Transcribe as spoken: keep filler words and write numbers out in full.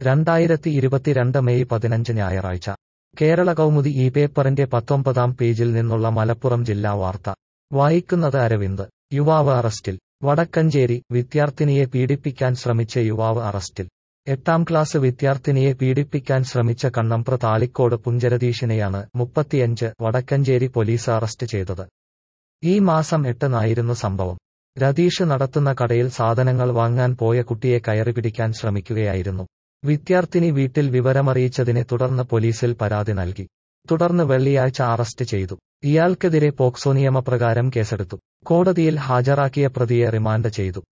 രണ്ടായിരത്തി ഇരുപത്തിരണ്ട് മെയ് പതിനഞ്ച് ഞായറാഴ്ച കേരള കൗമുദി ഈ പേപ്പറിന്റെ പത്തൊമ്പതാം പേജിൽ നിന്നുള്ള മലപ്പുറം ജില്ലാ വാർത്ത വായിക്കുന്നത് അരവിന്ദ്. യുവാവ് അറസ്റ്റിൽ. വടക്കഞ്ചേരി, വിദ്യാർത്ഥിനിയെ പീഡിപ്പിക്കാൻ ശ്രമിച്ച യുവാവ് അറസ്റ്റിൽ. എട്ടാം ക്ലാസ് വിദ്യാർത്ഥിനിയെ പീഡിപ്പിക്കാൻ ശ്രമിച്ച കണ്ണമ്പ്ര താളിക്കോട് പുഞ്ചരതീഷിനെയാണ് മുപ്പത്തിയഞ്ച് വടക്കഞ്ചേരി പോലീസ് അറസ്റ്റ് ചെയ്തത്. ഈ മാസം എട്ടിനായിരുന്നു സംഭവം. രതീഷ് നടത്തുന്ന കടയിൽ സാധനങ്ങൾ വാങ്ങാൻ പോയ കുട്ടിയെ കയറിപിടിക്കാൻ ശ്രമിക്കുകയായിരുന്നു. വിദ്യാർത്ഥിനി വീട്ടിൽ വിവരമറിയിച്ചതിനെ തുടർന്ന് പോലീസിൽ പരാതി നൽകി. തുടർന്ന് വെള്ളിയാഴ്ച അറസ്റ്റ് ചെയ്തു. ഇയാൾക്കെതിരെ പോക്സോ നിയമപ്രകാരം കേസെടുത്തു. കോടതിയിൽ ഹാജരാക്കിയ പ്രതിയെ റിമാൻഡ് ചെയ്തു.